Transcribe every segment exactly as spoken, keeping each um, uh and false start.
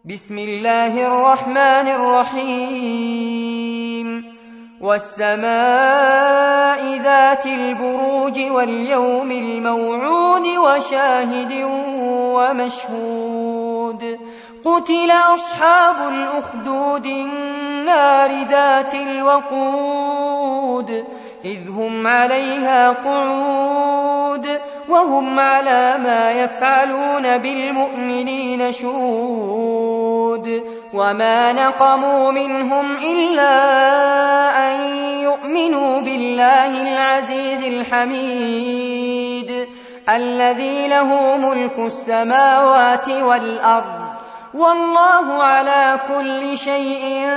بسم الله الرحمن الرحيم والسماء ذات البروج واليوم الموعود وشاهد ومشهود قتل أصحاب الأخدود النار ذات الوقود إذ هم عليها قعود وهم على ما يفعلون بالمؤمنين شهود وما نقموا منهم إلا أن يؤمنوا بالله العزيز الحميد الذي له ملك السماوات والأرض والله على كل شيء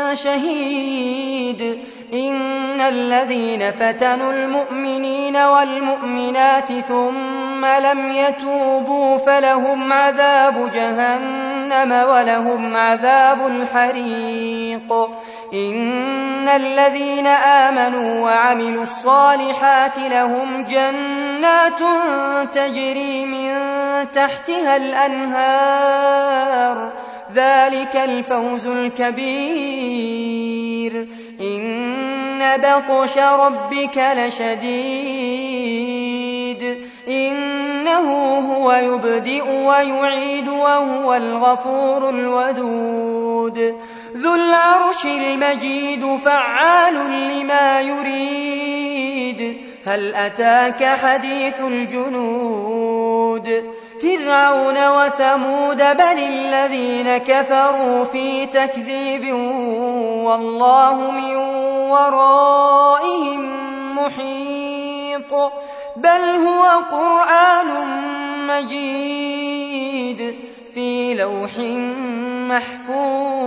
شهيد إن الذين فتنوا المؤمنين والمؤمنات ثم لم يتوبوا فلهم عذاب جهنم ولهم عذاب الحريق إن الذين آمنوا وعملوا الصالحات لهم جنات تجري من تحتها الأنهار ذلك الفوز الكبير إن بطش ربك لشديد إنه هو يبدئ ويعيد وهو الغفور الودود ذو العرش المجيد فعال لما يريد هل أتاك حديث الجنود فرعون وثمود بل الذين كفروا في تكذيب والله من ورائهم محيط بل هو قرآن مجيد في لوح محفوظ